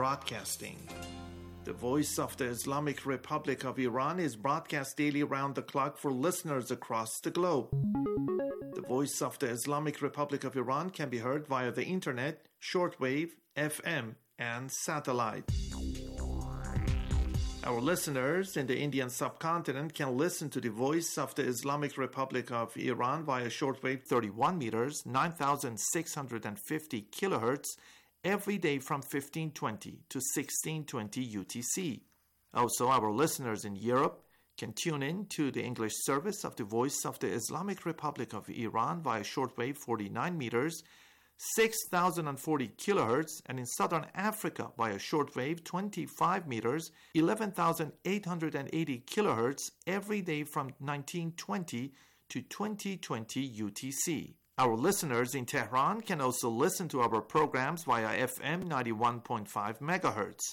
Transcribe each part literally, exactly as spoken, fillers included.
Broadcasting. The Voice of the Islamic Republic of Iran is broadcast daily round the clock for listeners across the globe. The Voice of the Islamic Republic of Iran can be heard via the internet, shortwave, F M, and satellite. Our listeners in the Indian subcontinent can listen to the Voice of the Islamic Republic of Iran via shortwave thirty-one meters, nine thousand six hundred fifty kilohertz, every day from fifteen twenty to sixteen twenty U T C. Also, our listeners in Europe can tune in to the English service of the Voice of the Islamic Republic of Iran via shortwave forty-nine meters, six thousand forty kilohertz, and in Southern Africa via shortwave twenty-five meters, eleven thousand eight hundred eighty kilohertz, every day from nineteen twenty to twenty twenty U T C. Our listeners in Tehran can also listen to our programs via F M ninety-one point five megahertz.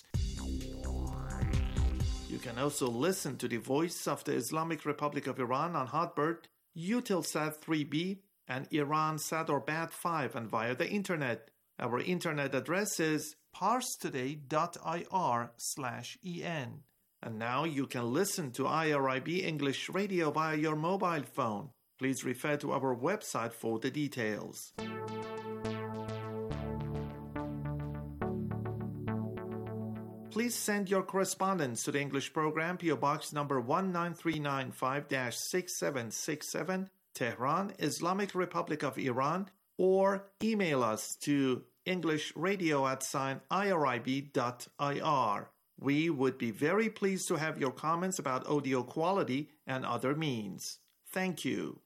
You can also listen to the Voice of the Islamic Republic of Iran on Hotbird, Eutelsat three B, and Iransat or Bat five, and via the internet. Our internet address is parstoday.ir slash en. And now you can listen to I R I B English Radio via your mobile phone. Please refer to our website for the details. Please send your correspondence to the English program, P O Box number one nine three nine five six seven six seven, Tehran, Islamic Republic of Iran, or email us to englishradio at sign irib dot ir. We would be very pleased to have your comments about audio quality and other means. Thank you.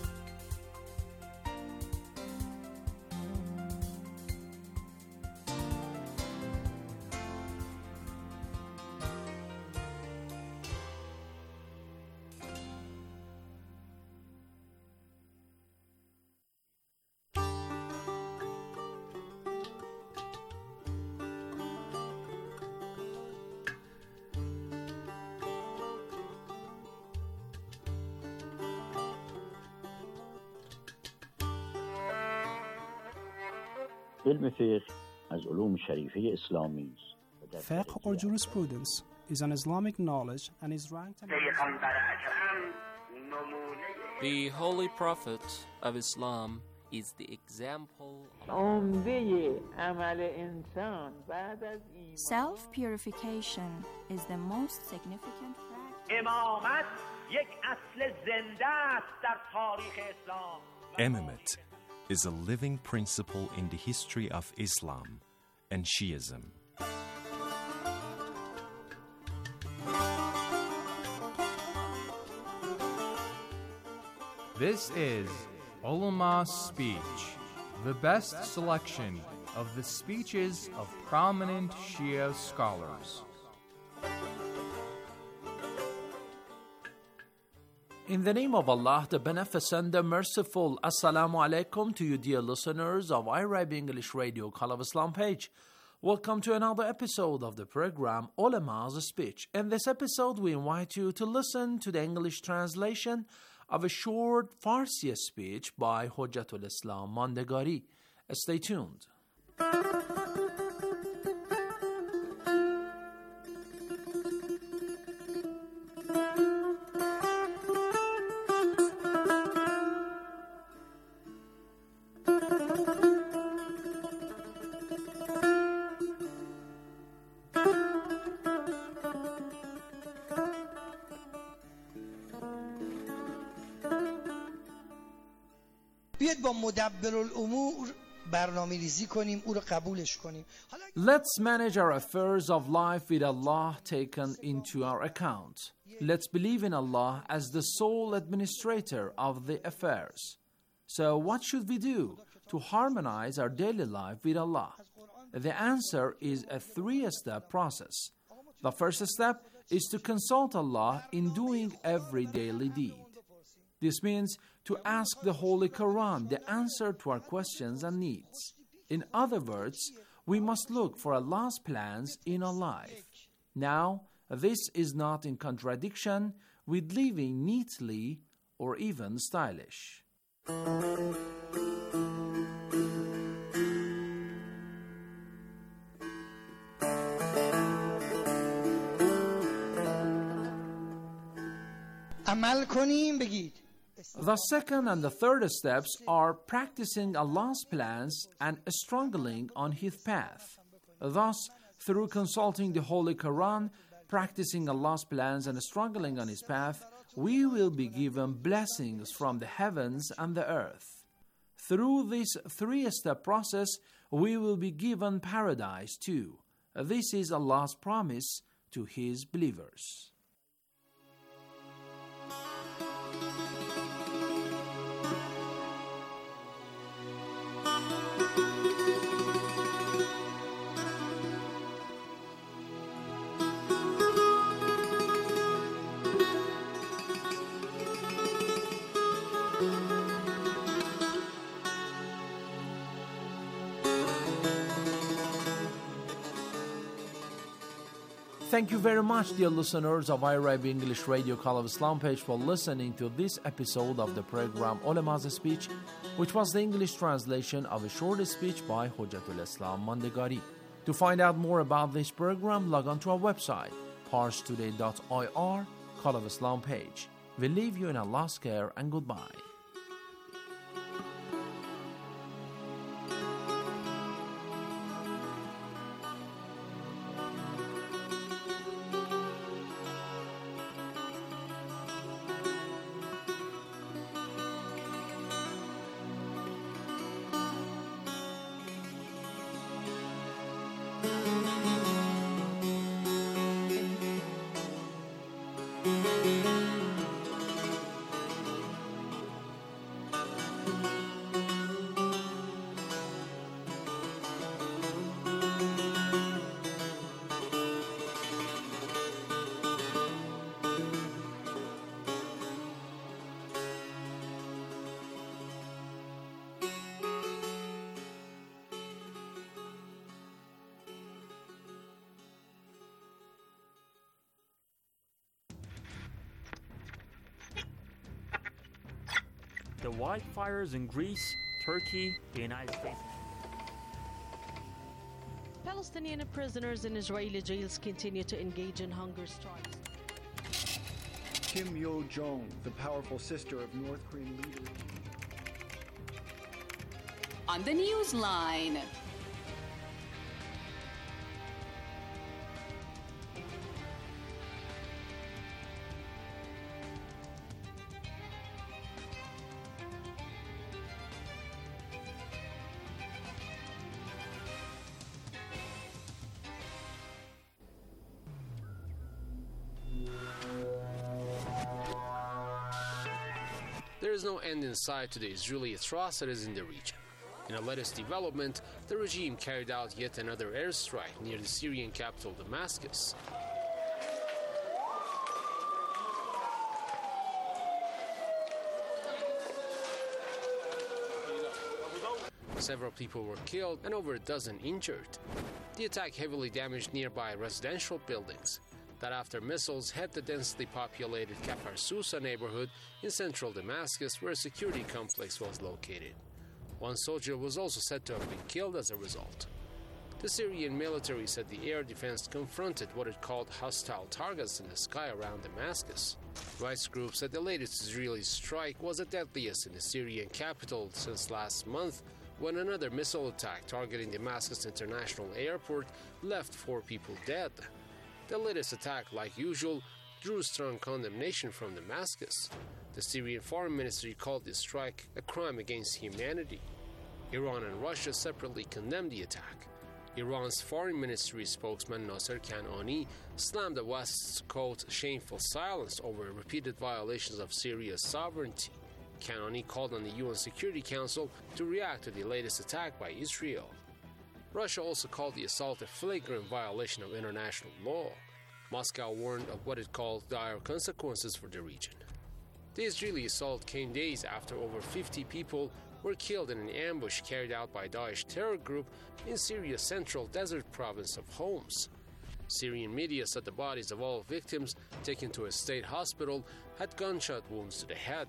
علم فقه از علوم شریفه اسلامی است. Fiqh or jurisprudence is an Islamic knowledge and is ranked among The Holy Prophet of Islam is the example Self-purification is the most significant practice. Imamate is a living principle in the history of Islam and Shiism. This is Ulama Speech, the best selection of the speeches of prominent Shia scholars. In the name of Allah, the Beneficent, the Merciful, Assalamu alaikum to you dear listeners of I R I B English Radio Call of Islam page. Welcome to another episode of the program Ulama's Speech. In this episode, we invite you to listen to the English translation of a short Farsi speech by Hujjatul Islam Mandegari. Stay tuned. بیاید با مدبر الامور برنامه‌ریزی کنیم، او رو قبولش کنیم. Let's manage our affairs of life with Allah taken into our account. Let's believe in Allah as the sole administrator of the affairs. So what should we do to harmonize our daily life with Allah? The answer is a three-step process. The first step is to consult Allah in doing every daily deed. This means to ask the Holy Quran the answer to our questions and needs. In other words, we must look for Allah's plans in our life. Now, this is not in contradiction with living neatly or even stylish. عمل کنیم بگید. The second and the third steps are practicing Allah's plans and struggling on His path. Thus, through consulting the Holy Quran, practicing Allah's plans and struggling on His path, we will be given blessings from the heavens and the earth. Through this three-step process, we will be given paradise too. This is Allah's promise to His believers. Thank you very much, dear listeners of iRabi English Radio Call of Islam page, for listening to this episode of the program Ulama's Speech, which was the English translation of a short speech by Hujjatul Islam Mandegari. To find out more about this program, log on to our website, pars today dot I R, Call of Islam page. We leave you in Allah's care and goodbye. The wildfires in Greece, Turkey, the United States. Palestinian prisoners in Israeli jails continue to engage in hunger strikes. Kim Yo-jong, the powerful sister of North Korean leader. On the Newsline. There is no end in sight to the Israeli atrocities in the region. In a latest development, the regime carried out yet another airstrike near the Syrian capital Damascus. Several people were killed and over a dozen injured. The attack heavily damaged nearby residential buildings. That after missiles hit the densely populated Kafar Sousa neighborhood in central Damascus, where a security complex was located. One soldier was also said to have been killed as a result. The Syrian military said the air defense confronted what it called hostile targets in the sky around Damascus. Rights groups said the latest Israeli strike was the deadliest in the Syrian capital since last month, when another missile attack targeting Damascus International Airport left four people dead. The latest attack, like usual, drew strong condemnation from Damascus. The Syrian Foreign Ministry called this strike a crime against humanity. Iran and Russia separately condemned the attack. Iran's Foreign Ministry spokesman Nasser Kanani slammed the West's, quote, shameful silence over repeated violations of Syria's sovereignty. Kanani called on the U N Security Council to react to the latest attack by Israel. Russia also called the assault a flagrant violation of international law. Moscow warned of what it called dire consequences for the region. The Israeli assault came days after over fifty people were killed in an ambush carried out by Daesh terror group in Syria's central desert province of Homs. Syrian media said the bodies of all victims taken to a state hospital had gunshot wounds to the head.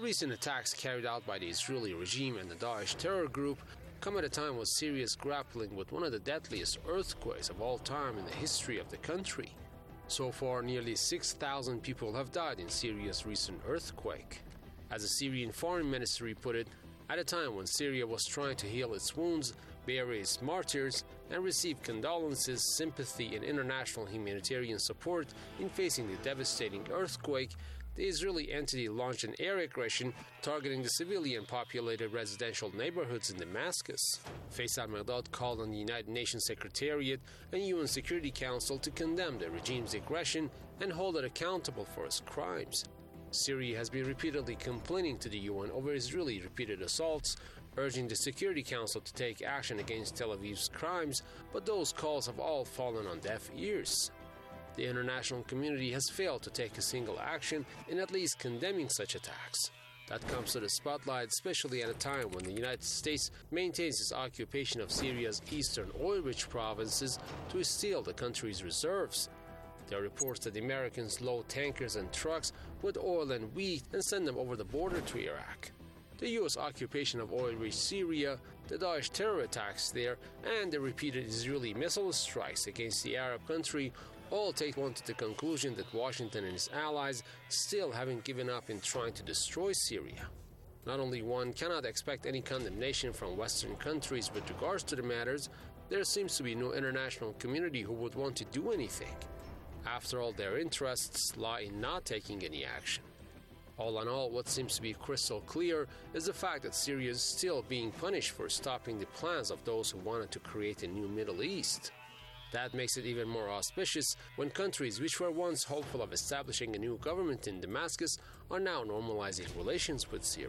recent attacks carried out by the Israeli regime and the Daesh terror group come at a time when Syria is grappling with one of the deadliest earthquakes of all time in the history of the country. So far, nearly six thousand people have died in Syria's recent earthquake. As the Syrian Foreign Ministry put it, at a time when Syria was trying to heal its wounds, bury its martyrs, and receive condolences, sympathy, and international humanitarian support in facing the devastating earthquake, the Israeli entity launched an air aggression targeting the civilian-populated residential neighborhoods in Damascus. Faisal Mehrdad called on the United Nations Secretariat and U N Security Council to condemn the regime's aggression and hold it accountable for its crimes. Syria has been repeatedly complaining to the U N over Israeli repeated assaults, urging the Security Council to take action against Tel Aviv's crimes, but those calls have all fallen on deaf ears. The international community has failed to take a single action in at least condemning such attacks. That comes to the spotlight, especially at a time when the United States maintains its occupation of Syria's eastern oil-rich provinces to steal the country's reserves. There are reports that the Americans load tankers and trucks with oil and wheat and send them over the border to Iraq. The U S occupation of oil-rich Syria, the Daesh terror attacks there, and the repeated Israeli missile strikes against the Arab country all take one to the conclusion that Washington and its allies still haven't given up in trying to destroy Syria. Not only one cannot expect any condemnation from Western countries with regards to the matters, there seems to be no international community who would want to do anything. After all, their interests lie in not taking any action. All in all, what seems to be crystal clear is the fact that Syria is still being punished for stopping the plans of those who wanted to create a new Middle East. That makes it even more auspicious when countries which were once hopeful of establishing a new government in Damascus are now normalizing relations with Syria.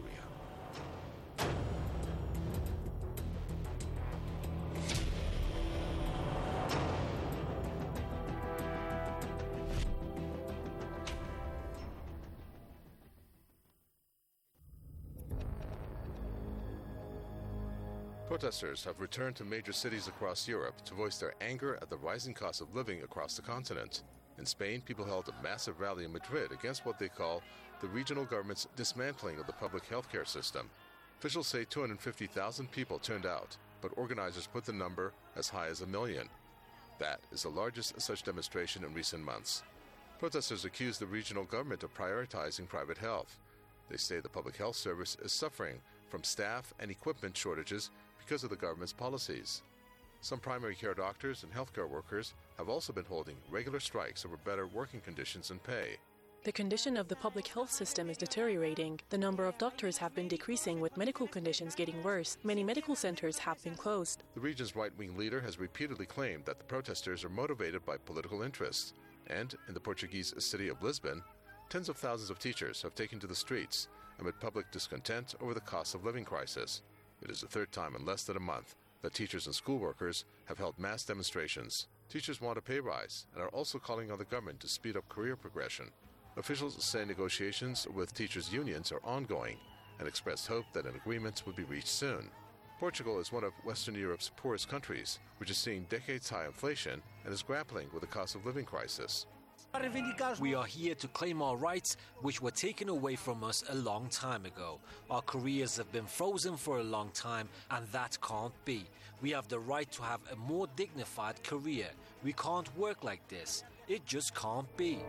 Protesters have returned to major cities across Europe to voice their anger at the rising cost of living across the continent. In Spain, people held a massive rally in Madrid against what they call the regional government's dismantling of the public healthcare system. Officials say two hundred fifty thousand people turned out, but organizers put the number as high as a million. That is the largest such demonstration in recent months. Protesters accuse the regional government of prioritizing private health. They say the public health service is suffering from staff and equipment shortages because of the government's policies. Some primary care doctors and healthcare workers have also been holding regular strikes over better working conditions and pay. The condition of the public health system is deteriorating. The number of doctors have been decreasing with medical conditions getting worse. Many medical centers have been closed. The region's right-wing leader has repeatedly claimed that the protesters are motivated by political interests. And in the Portuguese city of Lisbon, tens of thousands of teachers have taken to the streets amid public discontent over the cost of living crisis. It is the third time in less than a month that teachers and school workers have held mass demonstrations. Teachers want a pay rise and are also calling on the government to speed up career progression. Officials say negotiations with teachers' unions are ongoing and expressed hope that an agreement would be reached soon. Portugal is one of Western Europe's poorest countries, which is seeing decades-high inflation and is grappling with the cost of living crisis. We are here to claim our rights, which were taken away from us a long time ago. Our careers have been frozen for a long time, and that can't be. We have the right to have a more dignified career. We can't work like this. It just can't be.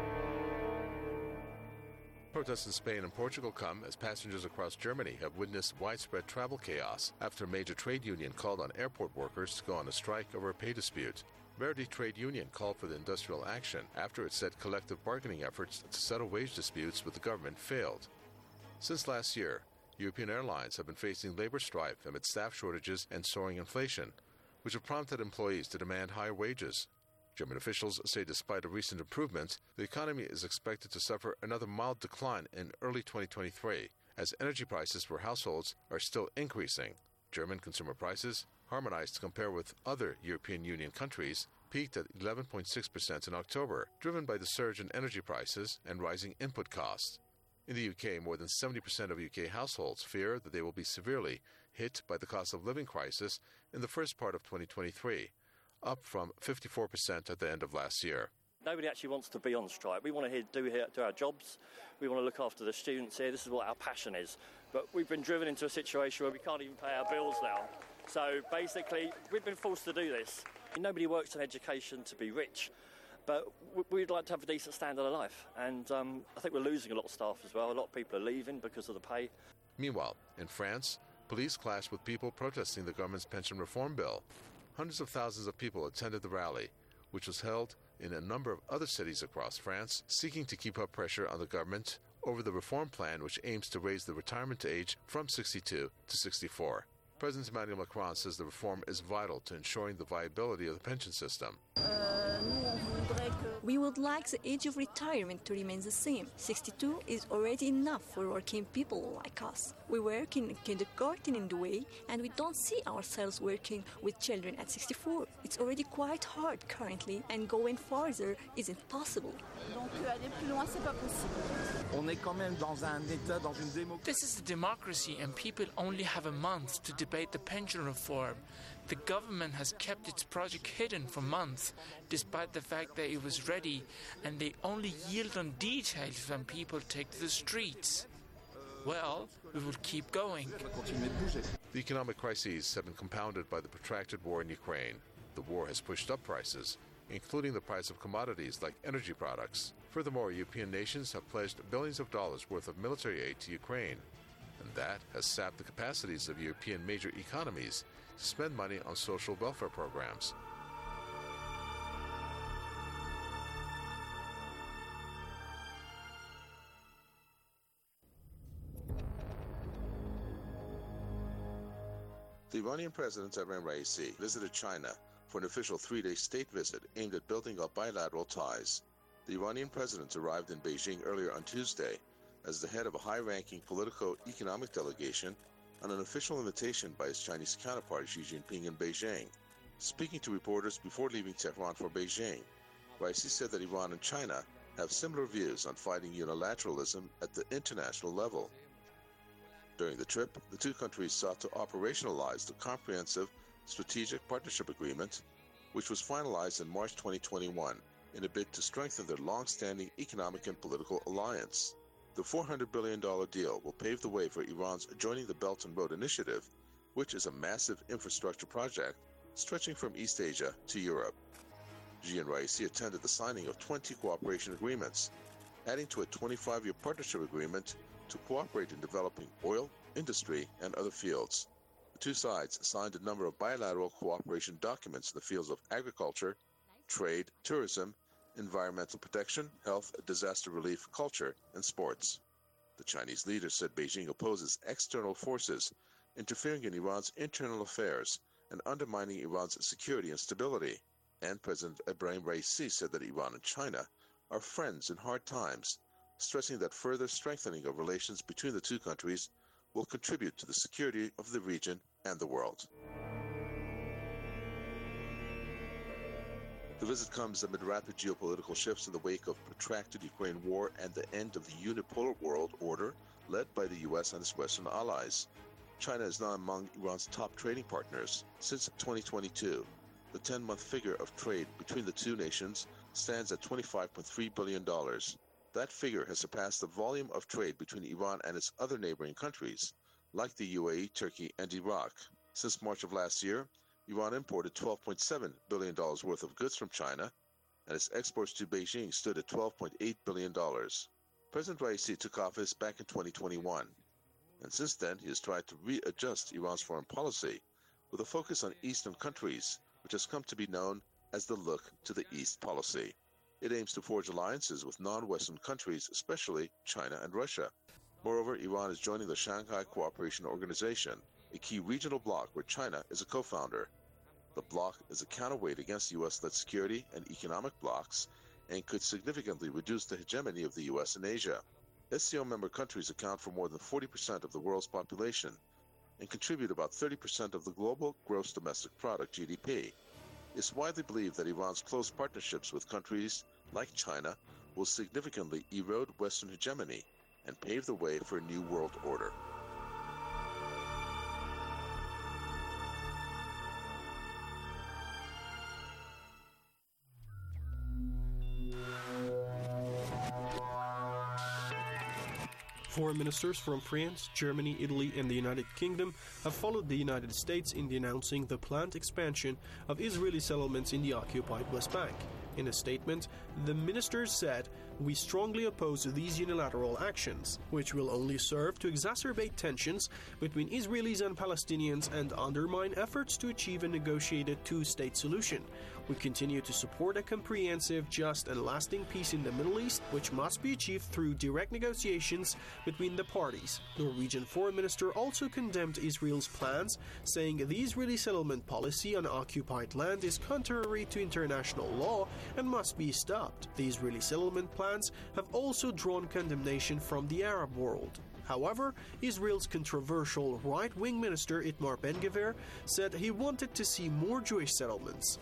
Protests in Spain and Portugal come as passengers across Germany have witnessed widespread travel chaos after a major trade union called on airport workers to go on a strike over a pay dispute. Verdi Trade Union called for the industrial action after it said collective bargaining efforts to settle wage disputes with the government failed. Since last year, European airlines have been facing labor strife amid staff shortages and soaring inflation, which have prompted employees to demand higher wages. German officials say despite a recent improvement, the economy is expected to suffer another mild decline in early twenty twenty-three, as energy prices for households are still increasing. German consumer prices, harmonized to compare with other European Union countries, peaked at eleven point six percent in October, driven by the surge in energy prices and rising input costs. In the U K, more than seventy percent of U K households fear that they will be severely hit by the cost of living crisis in the first part of twenty twenty-three, up from fifty-four percent at the end of last year. Nobody actually wants to be on strike. We want to do, here, do our jobs. We want to look after the students here. This is what our passion is. But we've been driven into a situation where we can't even pay our bills now. So basically, we've been forced to do this. Nobody works in education to be rich, but we'd like to have a decent standard of life. And um, I think we're losing a lot of staff as well. A lot of people are leaving because of the pay. Meanwhile, in France, police clashed with people protesting the government's pension reform bill. Hundreds of thousands of people attended the rally, which was held in a number of other cities across France, seeking to keep up pressure on the government over the reform plan which aims to raise the retirement age from sixty-two to sixty-four. President Emmanuel Macron says the reform is vital to ensuring the viability of the pension system. We would like the age of retirement to remain the same. sixty-two is already enough for working people like us. We work in kindergarten in Douai, and we don't see ourselves working with children at sixty-four. It's already quite hard currently, and going farther isn't possible. This is a democracy, and people only have a month to debate the pension reform. The government has kept its project hidden for months, despite the fact that it was ready, and they only yield on details when people take to the streets. Well, we will keep going. The economic crises have been compounded by the protracted war in Ukraine. The war has pushed up prices, including the price of commodities like energy products. Furthermore, European nations have pledged billions of dollars worth of military aid to Ukraine, and that has sapped the capacities of European major economies to spend money on social welfare programs. The Iranian President Ebrahim Raisi visited China for an official three-day state visit aimed at building up bilateral ties. The Iranian president arrived in Beijing earlier on Tuesday as the head of a high-ranking politico-economic delegation on an official invitation by his Chinese counterpart Xi Jinping in Beijing. Speaking to reporters before leaving Tehran for Beijing, Raisi said that Iran and China have similar views on fighting unilateralism at the international level. During the trip, the two countries sought to operationalize the comprehensive Strategic Partnership Agreement, which was finalized in March twenty twenty-one, in a bid to strengthen their long-standing economic and political alliance. The four hundred billion dollars deal will pave the way for Iran's joining the Belt and Road Initiative, which is a massive infrastructure project stretching from East Asia to Europe. Xi and Raisi attended the signing of twenty cooperation agreements, adding to a twenty-five-year partnership agreement to cooperate in developing oil, industry, and other fields. The two sides signed a number of bilateral cooperation documents in the fields of agriculture, trade, tourism, environmental protection, health, disaster relief, culture, and sports. The Chinese leader said Beijing opposes external forces interfering in Iran's internal affairs and undermining Iran's security and stability. And President Ebrahim Raisi said that Iran and China are friends in hard times, stressing that further strengthening of relations between the two countries will contribute to the security of the region and the world. The visit comes amid rapid geopolitical shifts in the wake of protracted Ukraine war and the end of the unipolar world order led by the U S and its Western allies. China is now among Iran's top trading partners. Since twenty twenty-two, the ten-month figure of trade between the two nations stands at twenty-five point three billion dollars. That figure has surpassed the volume of trade between Iran and its other neighboring countries, like the U A E, Turkey, and Iraq. Since March of last year, Iran imported twelve point seven billion dollars worth of goods from China, and its exports to Beijing stood at twelve point eight billion dollars. President Raisi took office back in twenty twenty-one, and since then he has tried to readjust Iran's foreign policy with a focus on Eastern countries, which has come to be known as the Look to the East policy. It aims to forge alliances with non-Western countries, especially China and Russia. Moreover, Iran is joining the Shanghai Cooperation Organization, a key regional bloc where China is a co-founder. The bloc is a counterweight against U S-led security and economic blocs and could significantly reduce the hegemony of the U S in Asia. S C O member countries account for more than forty percent of the world's population and contribute about thirty percent of the global gross domestic product, G D P. It's widely believed that Iran's close partnerships with countries like China will significantly erode Western hegemony and pave the way for a new world order. Foreign ministers from France, Germany, Italy, and the United Kingdom have followed the United States in denouncing the planned expansion of Israeli settlements in the occupied West Bank. In a statement, the ministers said, "We strongly oppose these unilateral actions, which will only serve to exacerbate tensions between Israelis and Palestinians and undermine efforts to achieve a negotiated two-state solution. We continue to support a comprehensive, just, and lasting peace in the Middle East, which must be achieved through direct negotiations between the parties." Norwegian Foreign Minister also condemned Israel's plans, saying the Israeli settlement policy on occupied land is contrary to international law and must be stopped. The Israeli settlement plans have also drawn condemnation from the Arab world. However, Israel's controversial right-wing minister Itamar Ben-Gvir said he wanted to see more Jewish settlements.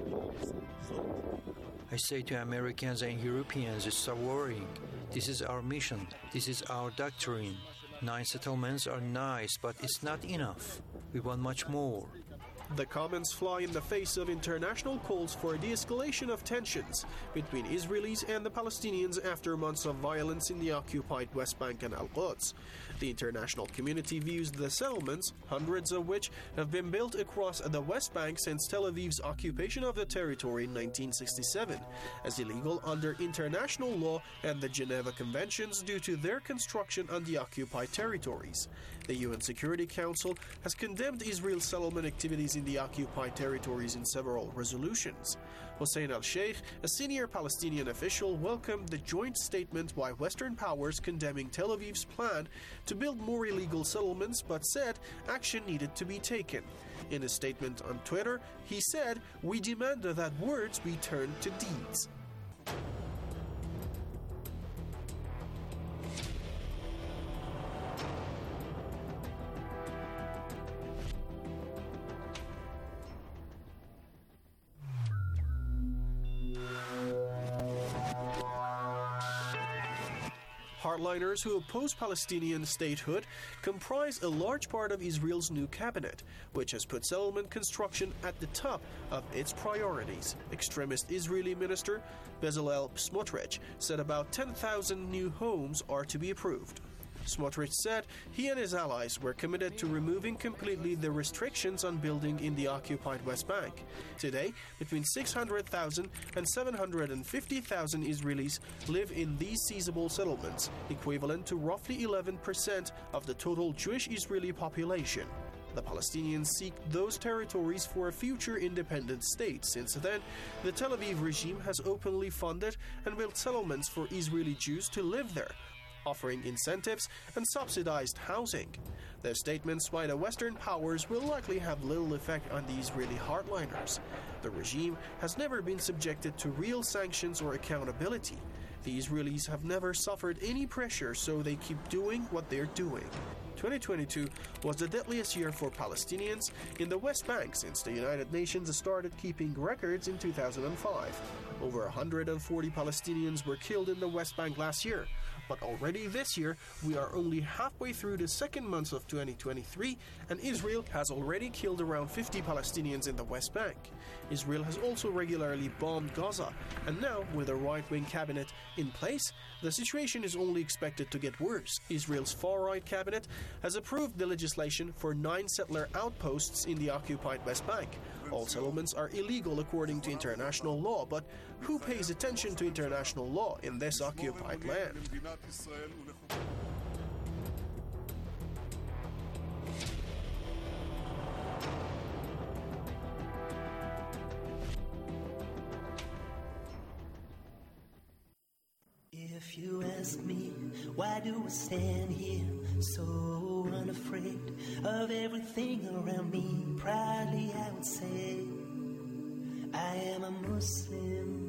I say to Americans and Europeans, stop worrying. This is our mission. This is our doctrine. Nine settlements are nice, but it's not enough. We want much more. The comments fly in the face of international calls for a de-escalation of tensions between Israelis and the Palestinians after months of violence in the occupied West Bank and Al-Quds. The international community views the settlements, hundreds of which have been built across the West Bank since Tel Aviv's occupation of the territory in nineteen sixty-seven, as illegal under international law and the Geneva Conventions due to their construction on the occupied territories. The U N Security Council has condemned Israel's settlement activities in the occupied territories in several resolutions. Hossein al-Sheikh, a senior Palestinian official, welcomed the joint statement by Western powers condemning Tel Aviv's plan to build more illegal settlements, but said action needed to be taken. In a statement on Twitter, he said, "We demand that words be turned to deeds." Hardliners who oppose Palestinian statehood comprise a large part of Israel's new cabinet, which has put settlement construction at the top of its priorities. Extremist Israeli minister Bezalel Smotrich said about ten thousand new homes are to be approved. Smotrich said he and his allies were committed to removing completely the restrictions on building in the occupied West Bank. Today, between six hundred thousand and seven hundred fifty thousand Israelis live in these seizable settlements, equivalent to roughly eleven percent of the total Jewish Israeli population. The Palestinians seek those territories for a future independent state. Since then, the Tel Aviv regime has openly funded and built settlements for Israeli Jews to live there, offering incentives and subsidized housing. Their statements by the Western powers will likely have little effect on the Israeli hardliners. The regime has never been subjected to real sanctions or accountability. The Israelis have never suffered any pressure, so they keep doing what they're doing. twenty twenty-two was the deadliest year for Palestinians in the West Bank since the United Nations started keeping records in two thousand five. Over one hundred forty Palestinians were killed in the West Bank last year. But already this year, we are only halfway through the second month of twenty twenty-three, and Israel has already killed around fifty Palestinians in the West Bank. Israel has also regularly bombed Gaza, and now, with a right-wing cabinet in place, the situation is only expected to get worse. Israel's far-right cabinet has approved the legislation for nine settler outposts in the occupied West Bank. All settlements are illegal according to international law, but who pays attention to international law in this occupied land? If you ask me, why do we stand here so unafraid of everything around me? Proudly I would say, I am a Muslim.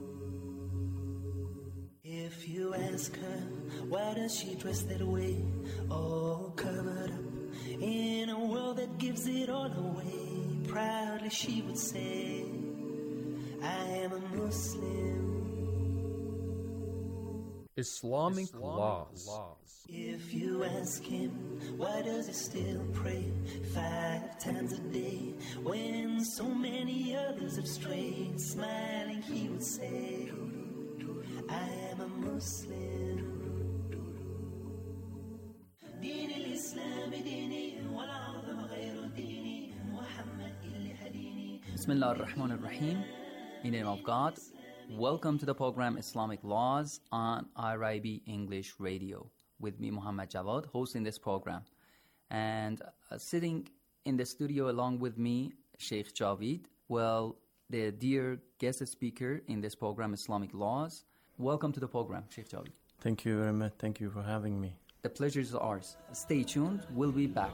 If you ask her, why does she dress that way, all covered up in a world that gives it all away? Proudly she would say, I am a Muslim. Islamic, Islamic laws. laws. If you ask him, why does he still pray five times a day when so many others have strayed? Smiling, he would say, I am a Muslim. Bismillah ar-Rahman ar-Rahim. In the name of God. Welcome to the program Islamic Laws on R I B English Radio. With me, Muhammad Jawad, hosting this program. And uh, sitting in the studio along with me, Sheikh Javid. Well, the dear guest speaker in this program, Islamic Laws. Welcome to the program, Sheikh Javid. Thank you very much. Thank you for having me. The pleasure is ours. Stay tuned. We'll be back.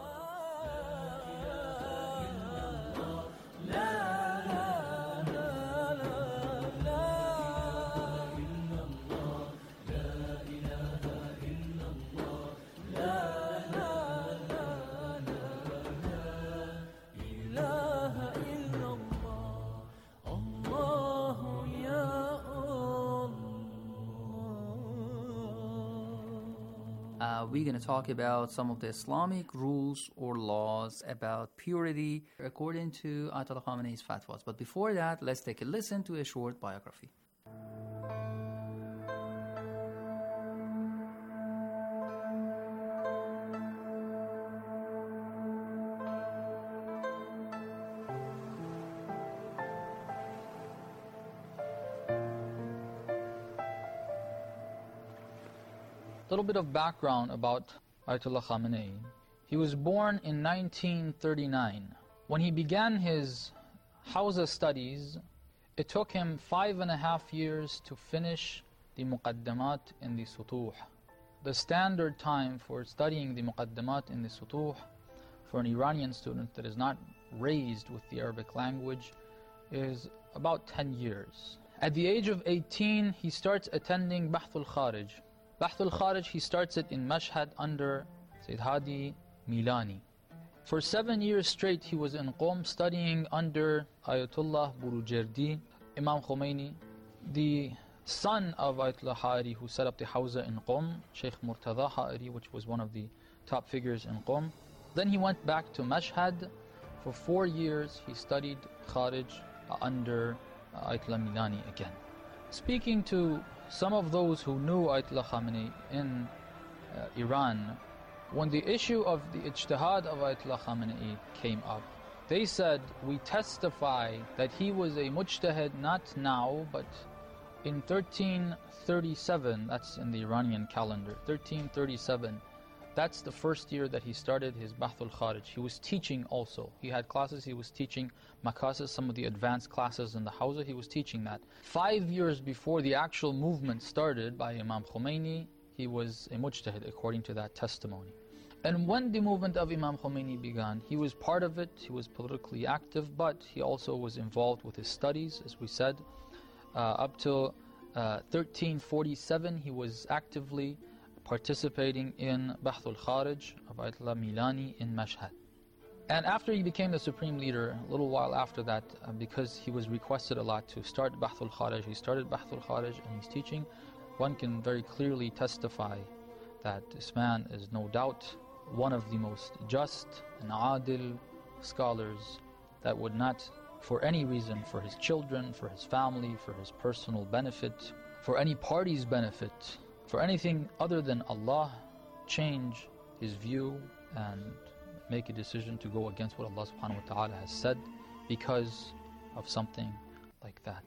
Uh, we're going to talk about some of the Islamic rules or laws about purity according to Ayatollah Khamenei's fatwas. But before that, let's take a listen to a short biography. A little bit of background about Ayatollah Khamenei. He was born in nineteen thirty-nine. When he began his Hawza studies, it took him five and a half years to finish the Muqaddamat in the Sutuh. The standard time for studying the Muqaddamat in the Sutuh for an Iranian student that is not raised with the Arabic language is about ten years. At the age of eighteen, he starts attending Bahthul Kharij. Bahthul Kharij, he starts it in Mashhad under Sayyid Hadi Milani. For seven years straight, he was in Qom studying under Ayatollah Burujerdi, Imam Khomeini, the son of Ayatollah Ha'iri who set up the Hawza in Qom, Sheikh Murtada Ha'iri, which was one of the top figures in Qom. Then he went back to Mashhad. For four years, he studied Kharij under Ayatollah Milani again. Speaking to some of those who knew Ayatollah Khamenei in uh, Iran, when the issue of the ijtihad of Ayatollah Khamenei came up, they said, we testify that he was a mujtahid not now, but in thirteen thirty-seven, that's in the Iranian calendar, thirteen thirty-seven, that's the first year that he started his Bahthul Kharij. He was teaching also. He had classes, he was teaching Makasis, some of the advanced classes in the Hawza, he was teaching that. Five years before the actual movement started by Imam Khomeini, he was a mujtahid according to that testimony. And when the movement of Imam Khomeini began, he was part of it, he was politically active, but he also was involved with his studies, as we said. Uh, up till uh, thirteen forty-seven, he was actively participating in Bahthul Kharij of Ayatollah Milani in Mashhad. And after he became the supreme leader, a little while after that, uh, because he was requested a lot to start Bahthul Kharij, he started Bahthul Kharij and he's teaching. One can very clearly testify that this man is no doubt one of the most just and adil scholars that would not, for any reason, for his children, for his family, for his personal benefit, for any party's benefit, for anything other than Allah, change his view and make a decision to go against what Allah subhanahu wa ta'ala has said because of something like that.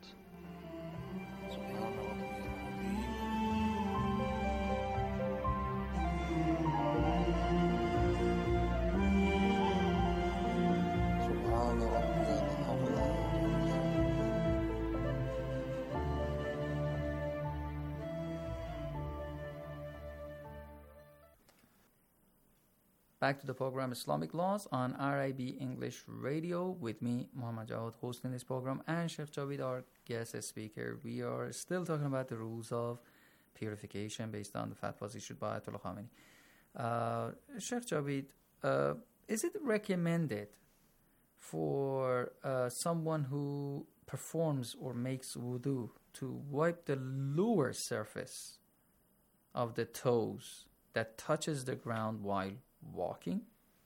Back to the program Islamic Laws on R I B English Radio with me, Muhammad Jawad, hosting this program, and Sheikh Javid, our guest speaker. We are still talking about the rules of purification based on the fatwas issued by Ayatollah Khamenei. Uh, Sheikh Javid, uh, is it recommended for uh, someone who performs or makes wudu to wipe the lower surface of the toes that touches the ground while walking?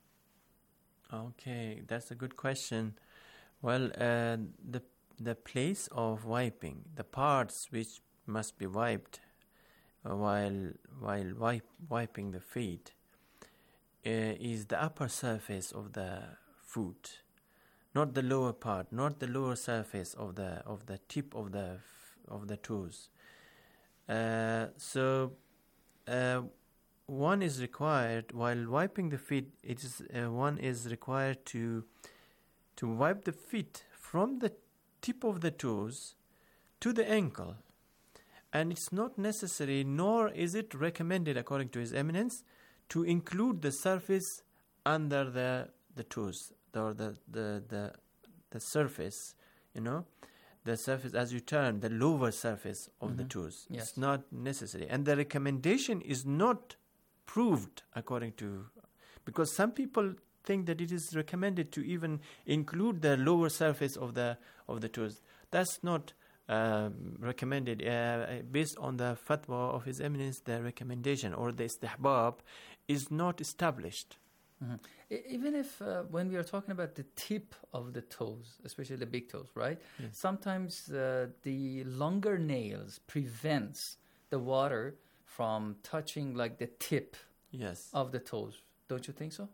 Okay, that's a good question. Well, uh, the the place of wiping, the parts which must be wiped uh, while while wipe, wiping the feet, uh, is the upper surface of the foot, not the lower part, not the lower surface of the of the tip of the of the toes. Uh, so uh, one is required while wiping the feet. It is uh, one is required to to wipe the feet from the tip of the toes to the ankle, and it's not necessary, nor is it recommended, according to His Eminence, to include the surface under the the toes, or the the the the surface, you know, the surface, as you term, the lower surface of mm-hmm. the toes. Yes. It's not necessary, and the recommendation is not proved according to, because some people think that it is recommended to even include the lower surface of the of the toes. That's not um, recommended. Uh, based on the fatwa of His Eminence, the recommendation or the istihbab is not established. Mm-hmm. Even if uh, when we are talking about the tip of the toes, especially the big toes, right? Yes. Sometimes uh, the longer nails prevents the water from touching like the tip yes. of the toes. Don't you think so?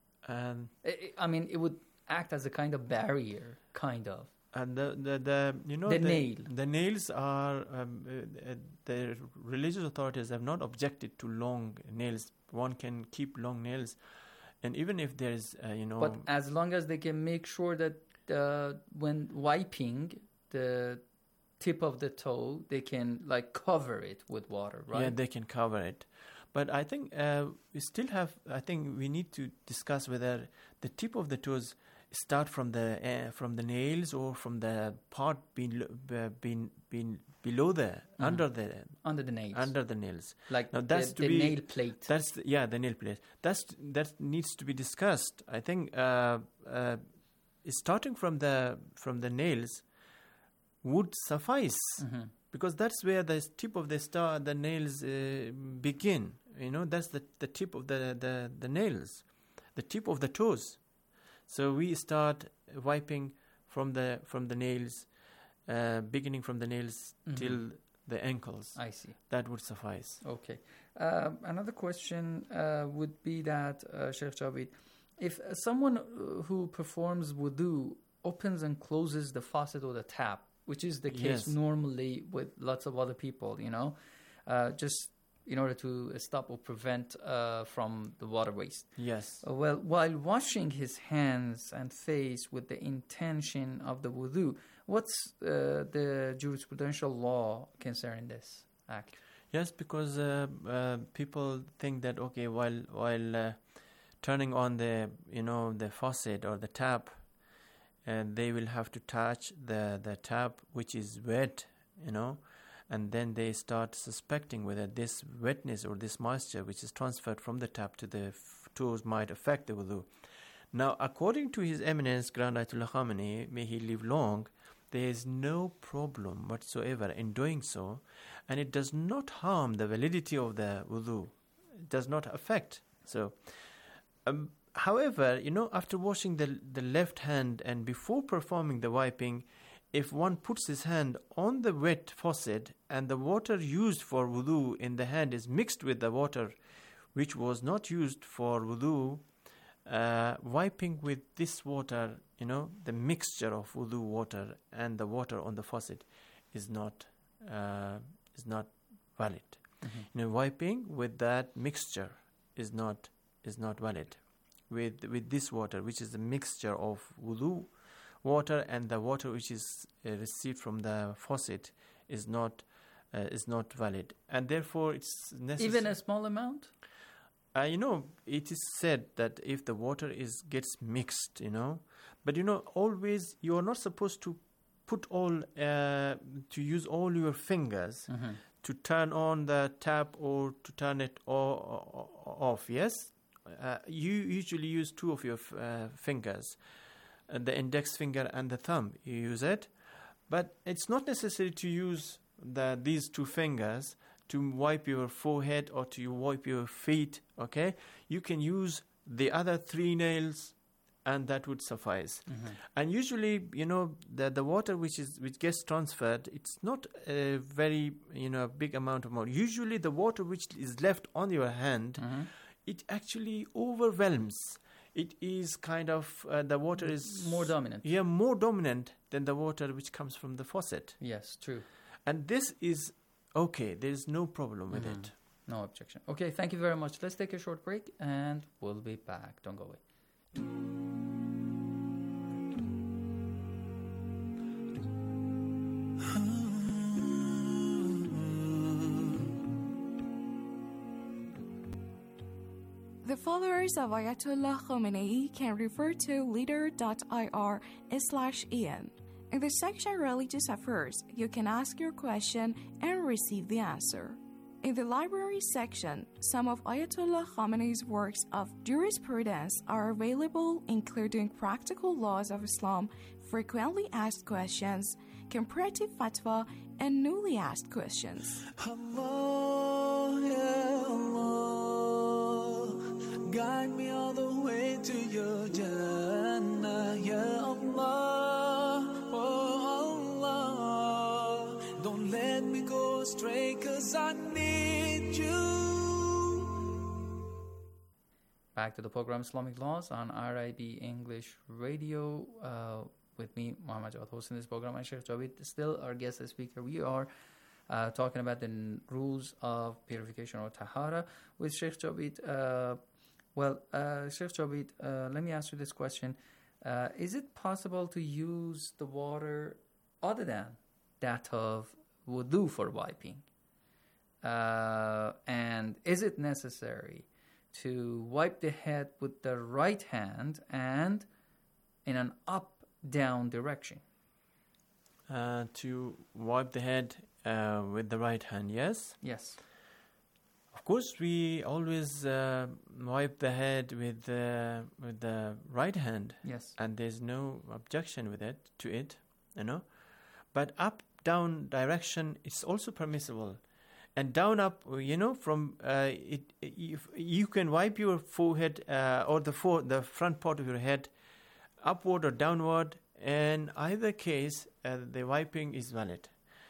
Um, I, I mean, it would act as a kind of barrier, kind of. And the, the, the you know the, the nail the nails are um, uh, the religious authorities have not objected to long nails. One can keep long nails, and even if there is uh, you know. But as long as they can make sure that uh, when wiping the tip of the toe, they can like cover it with water, right? Yeah, they can cover it. But I think uh, we still have. I think we need to discuss whether the tip of the toes start from the uh, from the nails or from the part being uh, being being below the mm-hmm. under the under the nails under the nails. Like now that's the, to the be, nail plate. That's the, yeah, the nail plate. That's that needs to be discussed. I think uh, uh, starting from the from the nails would suffice mm-hmm. because that's where the tip of the star the nails uh, begin. You know, that's the the tip of the, the the nails, the tip of the toes. So we start wiping from the from the nails, uh, beginning from the nails mm-hmm. till the ankles. I see. That would suffice. Okay. Uh, another question uh, would be that, uh, Sheikh Javed, if uh, someone uh, who performs wudu opens and closes the faucet or the tap, which is the case yes. normally with lots of other people, you know, uh, just in order to stop or prevent uh, from the water waste. Yes. Uh, well, while washing his hands and face with the intention of the wudu, what's uh, the jurisprudential law concerning this act? Yes, because uh, uh, people think that, okay, while while uh, turning on the, you know, the faucet or the tap, and they will have to touch the, the tap which is wet, you know, and then they start suspecting whether this wetness or this moisture which is transferred from the tap to the f- toes might affect the wudu. Now, according to His Eminence Grand Ayatollah Khamenei, may he live long, there is no problem whatsoever in doing so, and it does not harm the validity of the wudu. It does not affect. So, um, however, you know, after washing the the left hand and before performing the wiping, if one puts his hand on the wet faucet and the water used for wudu in the hand is mixed with the water which was not used for wudu, uh, wiping with this water, you know, the mixture of wudu water and the water on the faucet is not uh, is not valid. Mm-hmm. You know, wiping with that mixture is not is not valid. With with this water, which is a mixture of wudu water and the water which is uh, received from the faucet, is not uh, is not valid, and therefore it's necessary. Even a small amount. Uh, you know, it is said that if the water is gets mixed, you know, but you know, always you are not supposed to put all uh, to use all your fingers mm-hmm. to turn on the tap or to turn it o- o- off. Yes, uh, you usually use two of your f- uh, fingers. The index finger and the thumb, you use it, but it's not necessary to use the these two fingers to wipe your forehead or to wipe your feet. Okay, you can use the other three nails, and that would suffice. Mm-hmm. And usually, you know, the the water which is which gets transferred, it's not a very you know big amount of water. Usually, the water which is left on your hand, mm-hmm. it actually overwhelms it is kind of, uh, the water is... More dominant. Yeah, more dominant than the water which comes from the faucet. Yes, true. And this is okay. There is no problem with Mhm. it. No objection. Okay, thank you very much. Let's take a short break and we'll be back. Don't go away. The followers of Ayatollah Khamenei can refer to leader.ir slash en. In the section Religious Affairs, you can ask your question and receive the answer. In the library section, some of Ayatollah Khamenei's works of jurisprudence are available, including Practical Laws of Islam, Frequently Asked Questions, Comparative Fatwa, and Newly Asked Questions. Allah, ya Allah, guide me all the way to your Jannah, ya Allah, oh Allah, don't let me go astray, 'cause I need you. Back to the program Islamic Laws on R I B English Radio. Uh, with me, Muhammad Jawad, hosting this program, and Sheikh Javid, still our guest speaker. We are uh, talking about the n- rules of purification or tahara with Sheikh Javid. Uh, well, uh, Sheikh Javid, uh, let me ask you this question. Uh, is it possible to use the water other than that of wudu for wiping? Uh, and is it necessary to wipe the head with the right hand and in an up-down direction? Uh, to wipe the head uh, with the right hand, yes? Yes. Of course, we always uh, wipe the head with the with the right hand. Yes. And there's no objection with it to it, you know. But up-down direction is also permissible. And down up, you know, from uh, it, you, you can wipe your forehead uh, or the for, the front part of your head upward or downward. In either case, uh, the wiping is valid.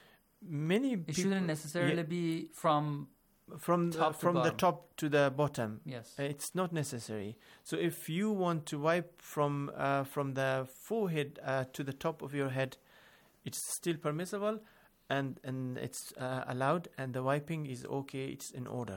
Many It people, shouldn't necessarily yeah, be from from top uh, to from the bottom. top to the bottom. Yes. Uh, it's not necessary. So if you want to wipe from uh, from the forehead uh, to the top of your head, it's still permissible. And and it's uh, allowed, and the wiping is okay. It's in order.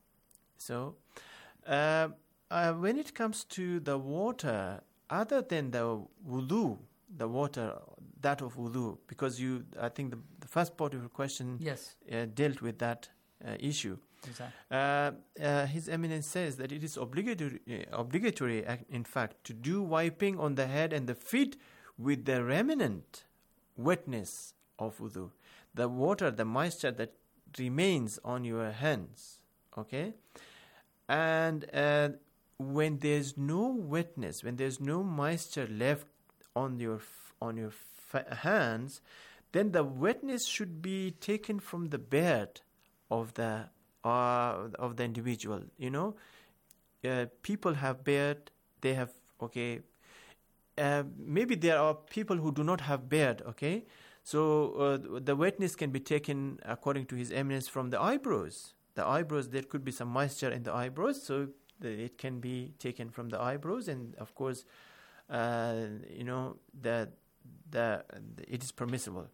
So, uh, uh, when it comes to the water, other than the wudu, the water that of wudu, because you, I think the, the first part of your question, Yes. uh, dealt with that uh, issue. Exactly. Uh, uh, His Eminence says that it is obligatory, uh, obligatory, ac- in fact, to do wiping on the head and the feet with the remnant wetness of wudu. The water, the moisture that remains on your hands, okay? And uh, when there's no wetness, when there's no moisture left on your f- on your f- hands, then the wetness should be taken from the beard of the uh, of the individual. You know, uh, people have beard. They have okay. Uh, maybe there are people who do not have beard. Okay. So uh, the wetness can be taken, according to His Eminence, from the eyebrows. The eyebrows, there could be some moisture in the eyebrows, so the, it can be taken from the eyebrows. And of course, uh, you know, the, the the it is permissible.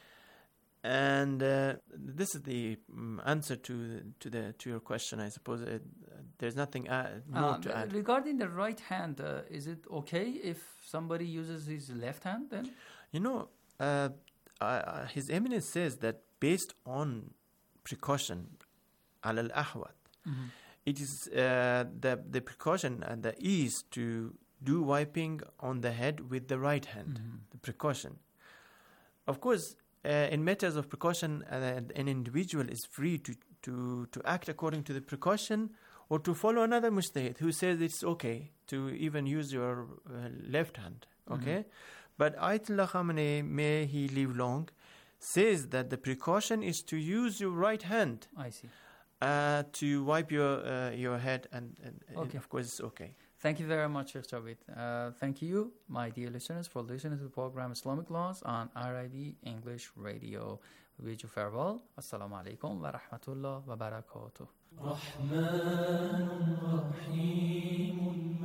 And uh, this is the um, answer to to the to your question. I suppose uh, there's nothing uh, more Uh, to add. Regarding the right hand, uh, is it okay if somebody uses his left hand then? You know. Uh, Uh, His Eminence says that based on precaution, al ahwat, Mhm. it is uh, the the precaution and the ease to do wiping on the head with the right hand. Mhm. The precaution. Of course, uh, in matters of precaution, uh, an individual is free to, to, to act according to the precaution, or to follow another mujtahid who says it's okay to even use your uh, left hand. Okay. Mhm. But Ayatollah Khamenei, may he live long, says that the precaution is to use your right hand. I see. Uh, to wipe your uh, your head, and, and, and Okay. of course it's okay. Thank you very much, Sheikh Javed. Uh, thank you, my dear listeners, for listening to the program Islamic Laws on R I B English Radio. We bid you farewell. Assalamu alaikum wa rahmatullah wa barakatuh. رحمن رحيم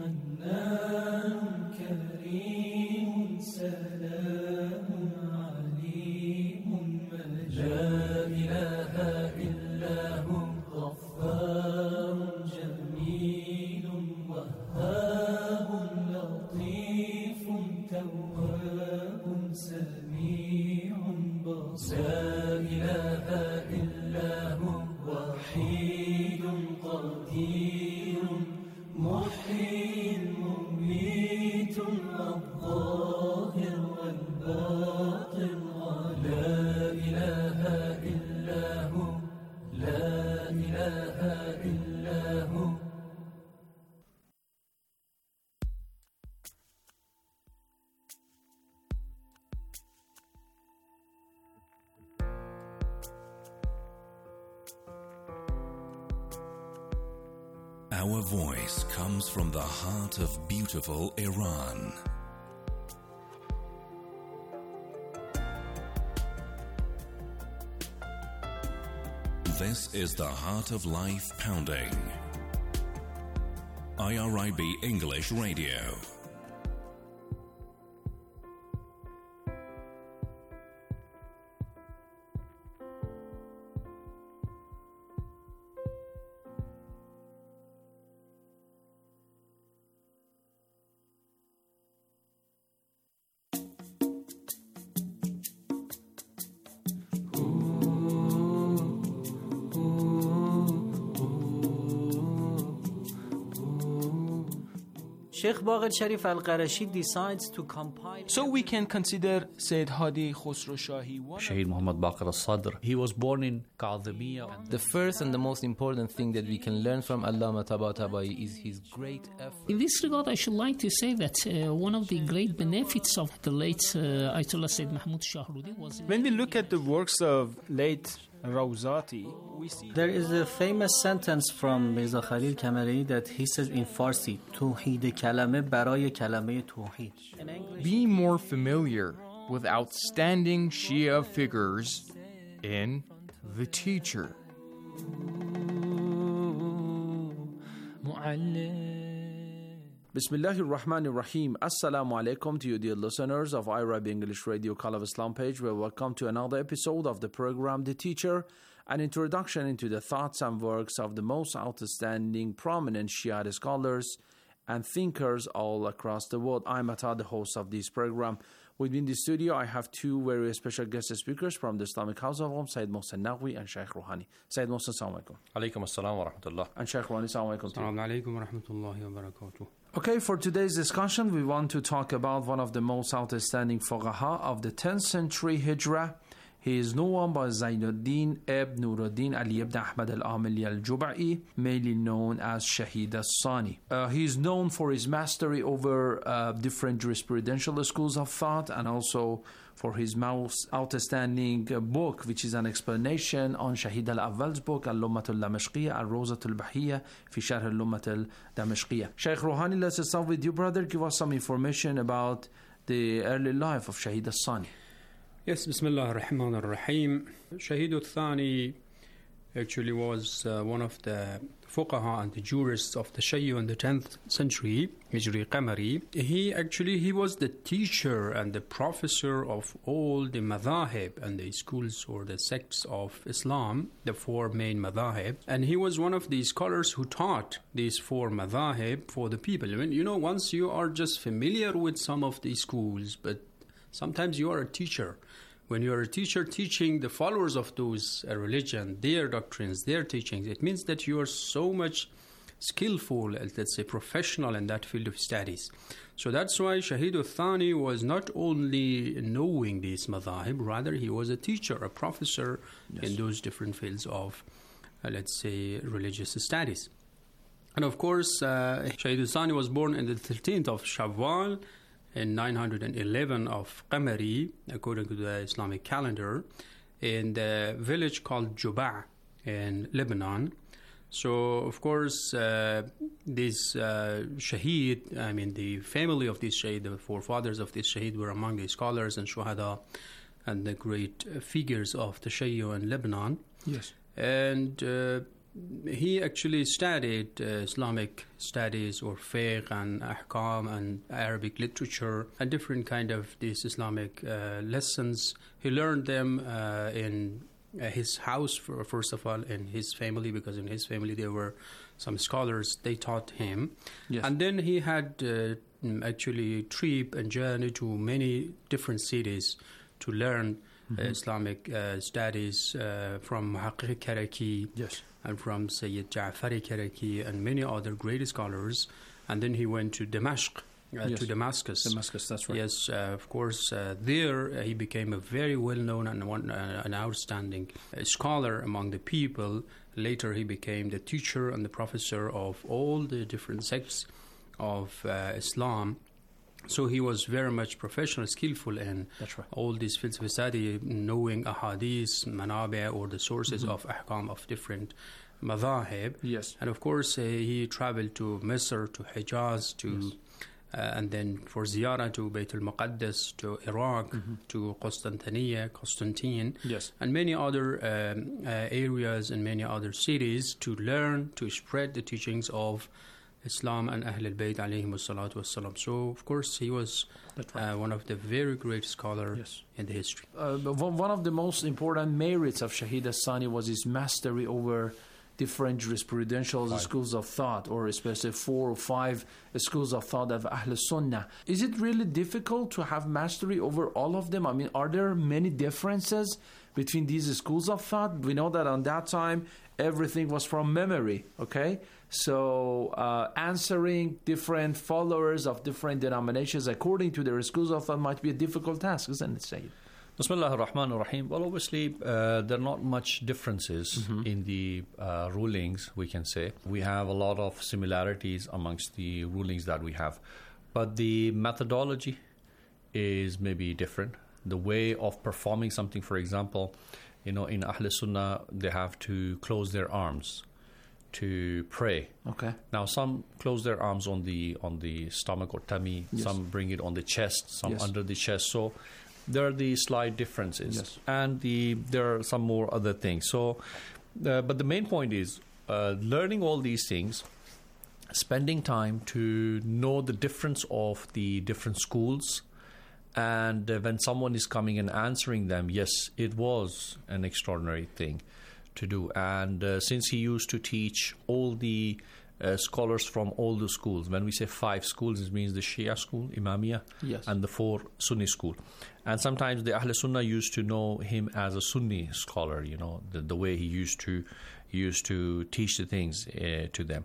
منان كريم سلام عليم لا إله إلا هو غفار جميل وهاب لطيف تواب سميع بصير لا إله إلا هو وحيد قدير محيي مميت الظاهر والباطن لا إله إلا هو لا إله إلا هو. Our voice comes from the heart of beautiful Iran. This is the Heart of Life Pounding. I R I B English Radio. Sheikh Baqir Sharif Al-Qarashi decides to compile. So we can consider Sayyid Hadi Khosrow Shahi. Shaheed Muhammad Baqir Al-Sadr. He was born in Kadhimiya. The first and the most important thing that we can learn from Allama Tabatabai is his great effort. In this regard, I should like to say that uh, one of the great benefits of the late uh, Ayatollah Sayyid Mahmoud Shahrudi was... When we look at the works of late Rawzati, we see... There is a famous sentence from Mirza Khalil Kamari that he says in Farsi, Tawheed kalame baraye kalame tawheed. Be more familiar with outstanding Shia figures in The Teacher. Bismillahir Rahmanir Rahim. Assalamu alaikum to you, dear listeners of I R I B English Radio Call of Islam page. Well, welcome to another episode of the program The Teacher, an introduction into the thoughts and works of the most outstanding, prominent Shia scholars and thinkers all across the world. I'm Atta, the host of this program. With me in the studio, I have two very special guest speakers from the Islamic House of Home, Sayyid Mohsen Naqvi and Shaykh Rouhani. Sayyid Mohsen, assalamu alaikum. Alaikum assalam wa rahmatullah. And Shaykh Rouhani, assalamu alaikum. Assalamu alaikum wa rahmatullahi wa barakatuh. Okay, for today's discussion, we want to talk about one of the most outstanding fuqaha of the tenth century Hijrah. He is known by Zainuddin ibn Nuruddin Ali ibn Ahmad al-Amili al-Jubai, mainly known as Shaheed al-Sani. Uh, he is known for his mastery over uh, different jurisprudential schools of thought, and also for his most outstanding uh, book, which is an explanation on Shaheed al-Awwal's book, Al-Lummat al-Damashqiyya, Al-Rawzat al-Bahiyya, fi Sharh al-Lummat al-Damashqiyya. Shaykh Rouhani, let's start with you, brother. Give us some information about the early life of Shaheed al-Sani. Yes, Bismillah ar-Rahman ar-Rahim. Shaheed al-Thani actually was uh, one of the fuqaha and the jurists of the Shia in the tenth century, Hijri Qamari. He actually, he was the teacher and the professor of all the madhahib and the schools or the sects of Islam, the four main madhahib. And he was one of the scholars who taught these four madhahib for the people. I mean, you know, once you are just familiar with some of these schools, but sometimes you are a teacher. When you are a teacher teaching the followers of those uh, religion, their doctrines, their teachings, it means that you are so much skillful, let's say professional in that field of studies. So that's why Shaheed al-Thani was not only knowing these madhahib, rather he was a teacher, a professor yes. in those different fields of, uh, let's say, religious studies. And of course, uh, Shaheed al-Thani was born on the thirteenth of Shawwal, in nine hundred eleven of Qamari, according to the Islamic calendar, in the village called Juba in Lebanon. So, of course, uh, this uh, Shaheed, I mean, the family of this Shaheed, the forefathers of this Shaheed were among the scholars and Shuhada and the great figures of the Shia in Lebanon. Yes. And uh, he actually studied uh, Islamic studies or fiqh and ahkam and Arabic literature and different kind of these Islamic uh, lessons. He learned them uh, in uh, his house, for, first of all, in his family, because in his family there were some scholars, they taught him. Yes. And then he had uh, actually trip and journey to many different cities to learn mm-hmm. uh, Islamic uh, studies uh, from Muhaqqiq Karaki. Yes. And from Sayyid Ja'fari Karaki and many other great scholars. And then he went to Damascus. Uh, yes. To Damascus. Damascus, that's right. Yes, uh, of course. Uh, there uh, he became a very well-known and one, uh, an outstanding uh, scholar among the people. Later he became the teacher and the professor of all the different sects of uh, Islam. So he was very much professional, skillful in That's right. all these fields of study, knowing ahadith, manabi, or the sources mm-hmm. of ahkam of different madhahib. Yes. And of course, uh, he traveled to Misr, to Hijaz, to, yes. uh, and then for ziyarah to Bayt al-Muqaddas, to Iraq, mm-hmm. to Constantinople, Constantine, yes. and many other um, uh, areas and many other cities to learn, to spread the teachings of Islam and Ahl al-Bayt alayhim salatu wassalam. So, of course, he was right. uh, one of the very great scholars yes. in the history. Uh, one of the most important merits of Shaheed Hassani was his mastery over different jurisprudential right. schools of thought, or especially four or five schools of thought of Ahl Sunnah. Is it really difficult to have mastery over all of them? I mean, are there many differences between these schools of thought? We know that on that time, everything was from memory, okay? So uh, answering different followers of different denominations according to their schools of thought might be a difficult task, isn't it, Sayyid? Bismillah ar-Rahman ar-Rahim. Well, obviously, uh, there are not much differences mm-hmm. in the uh, rulings, we can say. We have a lot of similarities amongst the rulings that we have. But the methodology is maybe different. The way of performing something, for example, you know, in Ahl Sunnah, they have to close their arms to pray. Okay. Now, some close their arms on the on the stomach or tummy. Yes. Some bring it on the chest. Some yes. under the chest. So there are the slight differences, yes. and the there are some more other things. So, uh, but the main point is uh, learning all these things, spending time to know the difference of the different schools. And uh, when someone is coming and answering them, yes, it was an extraordinary thing to do. And uh, since he used to teach all the uh, scholars from all the schools, when we say five schools, it means the Shia school, Imamiyah, yes. and the four Sunni school. And sometimes the Ahl Sunnah used to know him as a Sunni scholar, you know, the, the way he used to used to teach the things uh, to them.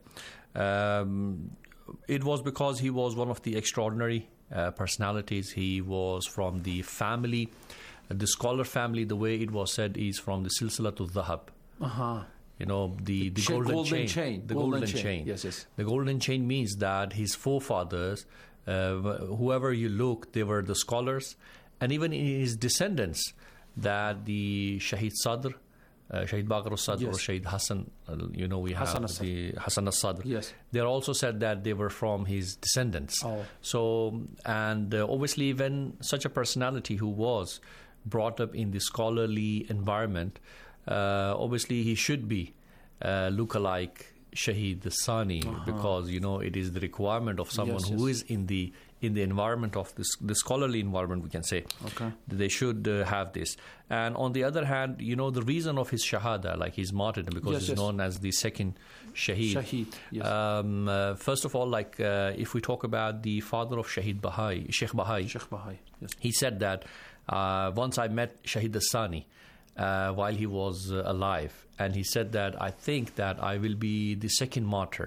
Um, it was because he was one of the extraordinary Uh, personalities. He was from the family, uh, the scholar family, the way it was said, is from the Silsilatul Dhahab. Uh-huh. You know, the, the golden, golden chain. chain. The golden, golden chain. chain. Yes, yes. The golden chain means that his forefathers, uh, whoever you look, they were the scholars. And even in his descendants, that the Shaheed Sadr, Uh, Shaheed Baqir al-Sadr yes. or Shaheed Hassan, uh, you know, we Hassan have the Hassan al-Sadr. Yes. They also said that they were from his descendants. Oh. So, and uh, obviously when such a personality who was brought up in the scholarly environment, uh, obviously he should be uh, look-alike Shaheed Hassani uh-huh. because, you know, it is the requirement of someone yes, who yes. is in the in the environment of this, the scholarly environment, we can say. Okay. They should uh, have this. And on the other hand, you know, the reason of his shahada, like his martyrdom, because yes, he's yes. known as the second shaheed. Shaheed, yes. Um, uh, first of all, like uh, if we talk about the father of Shaheed Bahai, Sheikh Bahai, Sheikh Bahai, yes. he said that uh, once I met Shaheed Hassani uh, while he was uh, alive, and he said that I think that I will be the second martyr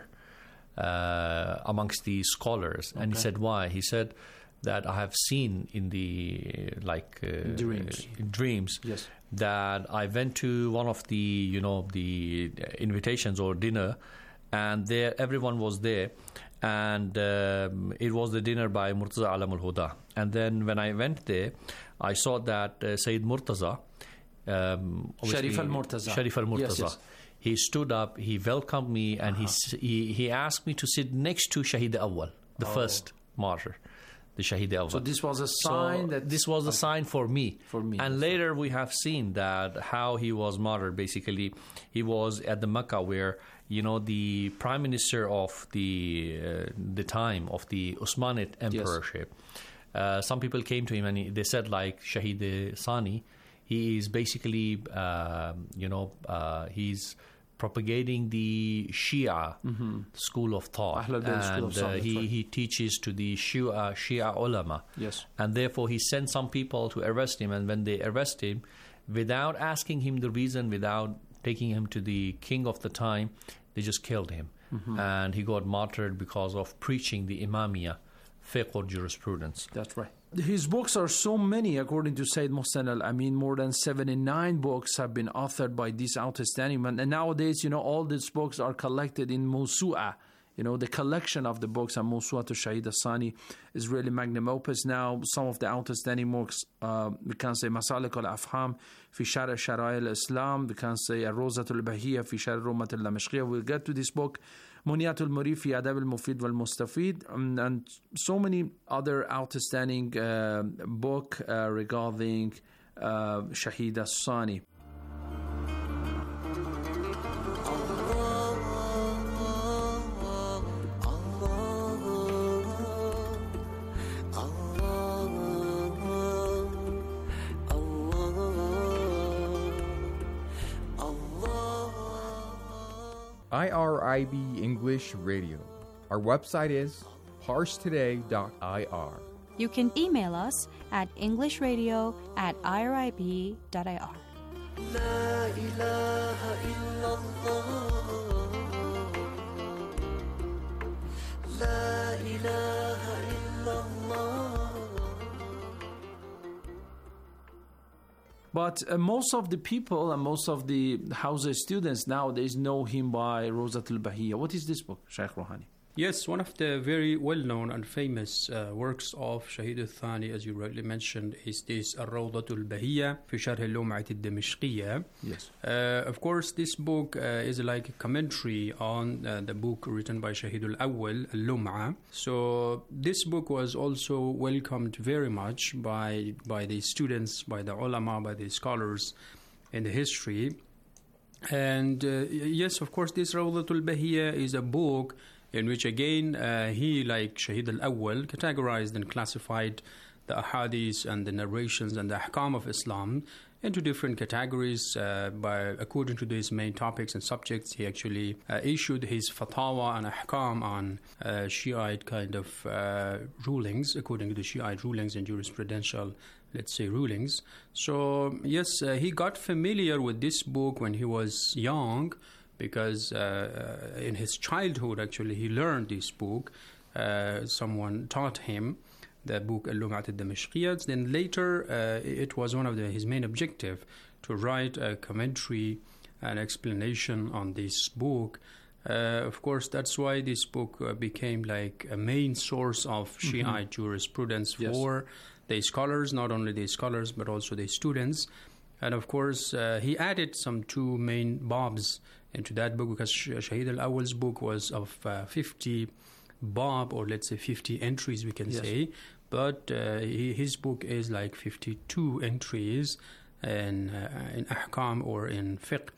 uh, amongst the scholars. Okay. And he said, why? He said that I have seen in the like uh, dreams, uh, dreams yes. that I went to one of the you know the invitations or dinner, and there everyone was there, and um, it was the dinner by Murtaza Alam al-Huda. And then when I went there, I saw that uh, Sayyid Murtaza, um, Sharif al-Murtaza, Sharif al-Murtaza, yes, yes. he stood up, he welcomed me, and uh-huh. he, he he asked me to sit next to Shahid Awwal, the oh. first martyr, the Shahid Awwal. So this was a sign so that... This was a sign for me. For me. And later we have seen that how he was martyred, basically. He was at the Mecca where, you know, the prime minister of the uh, the time of the Osmanid emperorship, yes. uh, some people came to him and he, they said, like, Shahid Sani, he is basically, uh, you know, uh, he's propagating the Shia mm-hmm. school of thought. And of uh, he, right. he teaches to the Shia, Shia ulama. Yes. And therefore he sent some people to arrest him. And when they arrest him, without asking him the reason, without taking him to the king of the time, they just killed him. Mm-hmm. And he got martyred because of preaching the Imamiyah, fiqh or jurisprudence. That's right. His books are so many, according to Sayyid Muhsin Al-Amin. More than seventy-nine books have been authored by this outstanding man. And nowadays, you know, all these books are collected in Mawsu'a. You know, the collection of the books and Mawsu'a to Shahid Al-Sani is really magnum opus. Now, some of the outstanding books, uh, we can say Masalik Al-Afham fi Shar' Shara'i Al-Islam. We can say Ar-Rawzat Al-Bahiyya fi Shar' Rummat Al-Damashqiyya. We'll get to this book. Muniyat al-Murif fi Adab al-Mufid wal-Mustafid, um, and so many other outstanding uh, book uh, regarding uh, Shahid Al-Sani. I R I B English Radio. Our website is parse today dot I R. You can email us at englishradio at I R I B dot I R. La ilaha illallah. La ilaha illallah. But uh, most of the people and most of the Hausa students nowadays know him by Rawzat al-Bahiyya. What is this book, Shaykh Rouhani? Yes, one of the very well-known and famous uh, works of Shahid Al-Thani, as you rightly mentioned, is this Ar-Rawdat Al-Bahiyya fi Sharh Al-Lum'at Al-Damashqiyya. Yes. Uh, of course, this book uh, is like a commentary on uh, the book written by Shahid Al-Awwal, Al-Lum'a. So this book was also welcomed very much by by the students, by the ulama, by the scholars in the history. And uh, yes, of course, this Rawdat Al-Bahiyya is a book in which again uh, he, like Shahid Al-Awwal, categorized and classified the ahadith and the narrations and the ahkam of Islam into different categories uh, by according to these main topics and subjects. He actually uh, issued his fatwa and ahkam on uh, Shiite kind of uh, rulings, according to the Shiite rulings and jurisprudential, let's say, rulings. So yes, uh, he got familiar with this book when he was young, because uh, in his childhood, actually, he learned this book. Uh, someone taught him the book Al-Lum'at Al-Damashqiyya. Then later, uh, it was one of the, his main objective to write a commentary and explanation on this book. Uh, of course, that's why this book uh, became like a main source of Shiite mm-hmm. jurisprudence yes. for the scholars, not only the scholars, but also the students. And of course, uh, he added some two main babs into that book, because Shahid Al-Awwal's book was of uh, fifty bab, or let's say fifty entries, we can yes. say. But uh, he, his book is like fifty-two entries in, uh, in ahkam or in fiqh.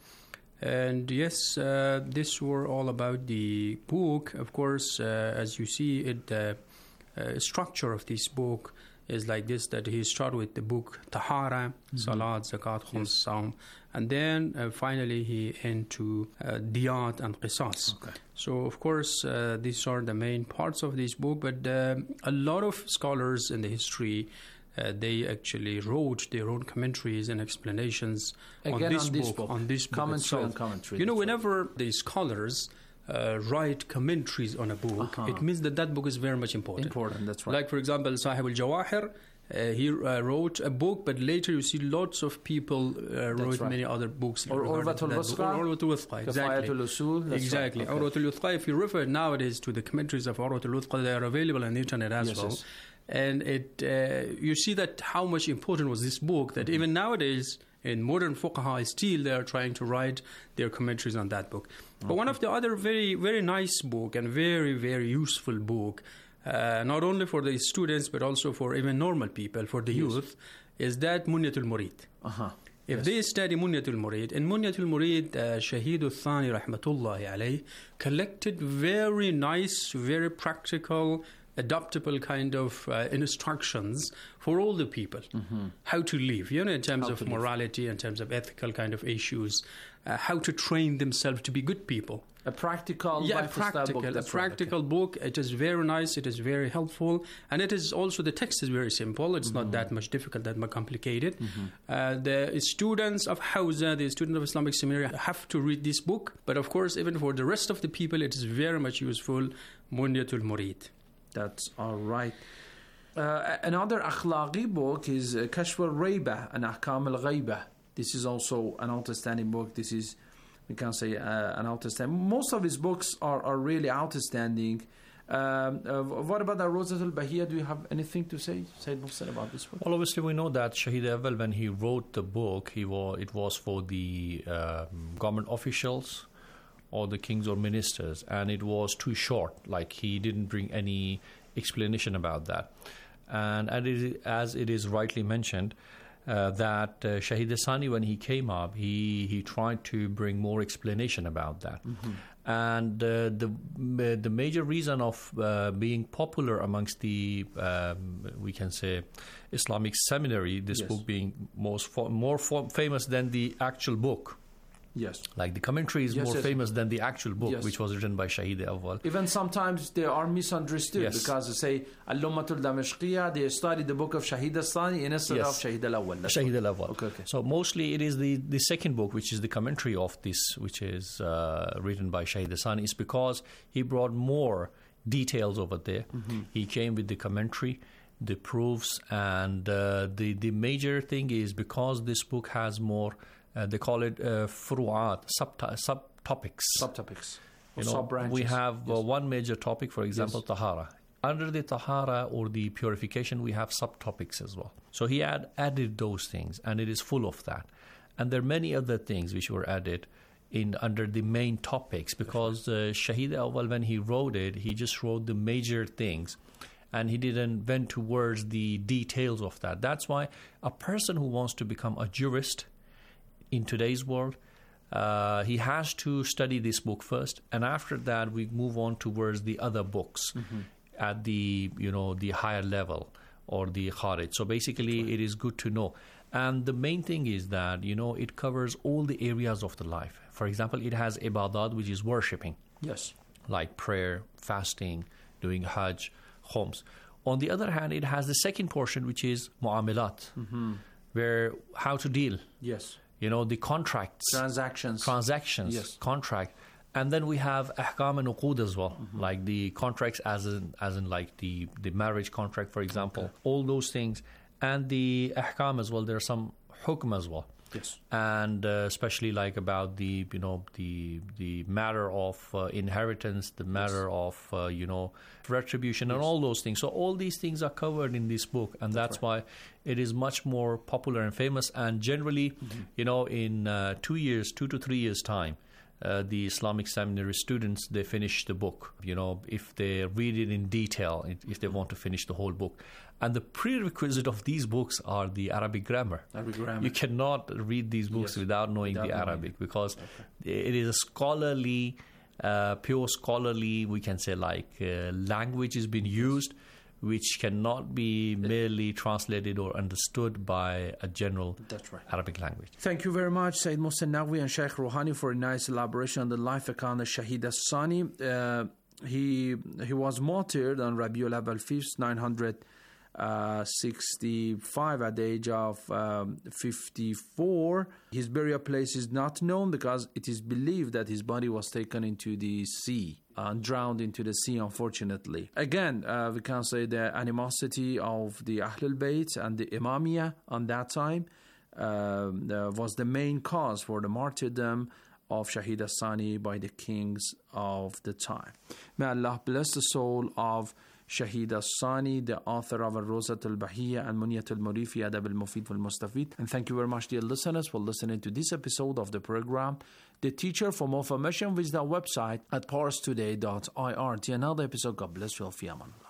And yes, uh, this were all about the book. Of course, uh, as you see, it the uh, uh, structure of this book is like this, that he started with the book Tahara, mm-hmm. Salat, Zakat, Khums, Saum, and then uh, finally he into uh, Diyat and Qisas. Okay. So of course uh, these are the main parts of this book, but uh, a lot of scholars in the history uh, they actually wrote their own commentaries and explanations Again, on this, on this book, book, on this book commentary itself. and commentary. You know, whenever the scholars Uh, write commentaries on a book, uh-huh. it means that that book is very much important. Important, that's right. Like, for example, Sahib al-Jawahir, uh, he uh, wrote a book, but later you see lots of people uh, wrote right. many other books. Or Urwat al-Wuthqa. Or Urwat al-Wuthqa, exactly. Al-Usul, exactly. Right. Okay. Urwat al-Wuthqa, if you refer nowadays to the commentaries of Urwat al-Wuthqa, they are available on the internet as yes, well. Yes. And it, uh, you see that how much important was this book, that mm-hmm. even nowadays, in modern fuqaha still they are trying to write their commentaries on that book. Okay. But one of the other very, very nice book and very, very useful book, uh, not only for the students but also for even normal people, for the yes. youth, is that Munyatul Murid. Uh-huh. If yes. they study Munyatul Murid, in Munyatul Murid, uh, Shaheed al-Thani rahmatullahi alayh collected very nice, very practical, adaptable kind of uh, instructions for all the people, mm-hmm. how to live, you know, in terms how of morality, live. in terms of ethical kind of issues, uh, how to train themselves to be good people. A practical, yeah, a practical, book, a practical right. book. It is very nice. It is very helpful, and it is also the text is very simple. It's mm-hmm. not that much difficult, that much complicated. Mm-hmm. Uh, the students of Hawza, the students of Islamic Seminary, have to read this book. But of course, even for the rest of the people, it is very much useful. Munyatul Murid. That's all right. Uh, another akhlaqi book is uh, Kashf al-Rayba and Ahkam al-Ghayba. This is also an outstanding book. This is, we can say, uh, an outstanding. Most of his books are, are really outstanding. Um, uh, what about the Rawzat al-Bahiyya? Do you have anything to say, Sayyid Mohsen, about this book? Well, obviously we know that Shaheed Awwal, when he wrote the book, he was, it was for the uh, government officials or the kings or ministers, and it was too short. Like, he didn't bring any explanation about that. And, and it is, as it is rightly mentioned, uh, that uh, Shaheed Sani, when he came up, he, he tried to bring more explanation about that. Mm-hmm. And uh, the the major reason of uh, being popular amongst the, um, we can say, Islamic seminary, this yes. book being most fo- more fo- famous than the actual book. Yes. Like the commentary is yes, more yes. famous than the actual book, yes. which was written by Shaheed Awwal. Even sometimes they are misunderstood yes. because they say, Al-Lummatul Damashqiyya, they study the book of Shaheed al-Sani instead yes. of Shaheed al-Awwal. Shaheed al-Awwal. Okay, okay. So mostly it is the, the second book, which is the commentary of this, which is uh, written by Shaheed al-Sani, is because he brought more details over there. Mm-hmm. He came with the commentary, the proofs, and uh, the, the major thing is because this book has more Uh, they call it uh, furu'at, sub subtopics. Subtopics. You know, sub-branches. We have yes. uh, one major topic, for example, yes. tahara. Under the tahara or the purification, we have subtopics as well. So he had added those things, and it is full of that. And there are many other things which were added in under the main topics, because uh, Shaheed Awwal, when he wrote it, he just wrote the major things, and he didn't went towards the details of that. That's why a person who wants to become a jurist in today's world, uh, he has to study this book first, and after that we move on towards the other books mm-hmm. at the, you know, the higher level or the kharij. So basically right. it is good to know. And the main thing is that, you know, it covers all the areas of the life. For example, it has ibadat, which is worshipping. Yes. Like prayer, fasting, doing hajj, khums. On the other hand, it has the second portion, which is mu'amalat, mm-hmm. where how to deal. Yes. You know, the contracts. Transactions. Transactions. Yes. Contract. And then we have ahkam and uqud as well, mm-hmm. like the contracts as in, as in like the, the marriage contract, for example. Okay. All those things. And the ahkam as well. There are some hukm as well. Yes. And uh, especially like about the, you know, the the matter of uh, inheritance, the matter yes. of, uh, you know, retribution yes. and all those things. So all these things are covered in this book, and that's, that's right. why it is much more popular and famous. And generally, mm-hmm. you know, in uh, two years, two to three years' time, uh, the Islamic seminary students, they finish the book, you know, if they read it in detail, if they want to finish the whole book. And the prerequisite of these books are the Arabic grammar. Arabic grammar. You cannot read these books yes. without knowing without the knowing Arabic it. because okay. it is a scholarly, uh, pure scholarly, we can say, like uh, language has been used, which cannot be merely translated or understood by a general That's right. Arabic language. Thank you very much, Sayyid Mohsen Naqvi and Sheikh Rouhani, for a nice elaboration on the life account of Shaheed al-Sani. Uh, he, he was martyred on Rabiul Awwal fifth, nine hundred sixty-five at the age of um, fifty-four. His burial place is not known because it is believed that his body was taken into the sea and drowned into the sea, unfortunately. Again, uh, we can say the animosity of the Ahlul Bayt and the Imamiyah on that time uh, uh, was the main cause for the martyrdom of Shaheed al-Sani by the kings of the time. May Allah bless the soul of Shahid As-Sani, the author of Al-Rawzat Al-Bahiyya and Munyat Al-Murid fi Adab Al-Mufid wal-Mustafid. And thank you very much, dear listeners, for listening to this episode of the program The Teacher. For more information, visit our website at parstoday dot I R. Till another episode, God bless you all. Fi aman Allah.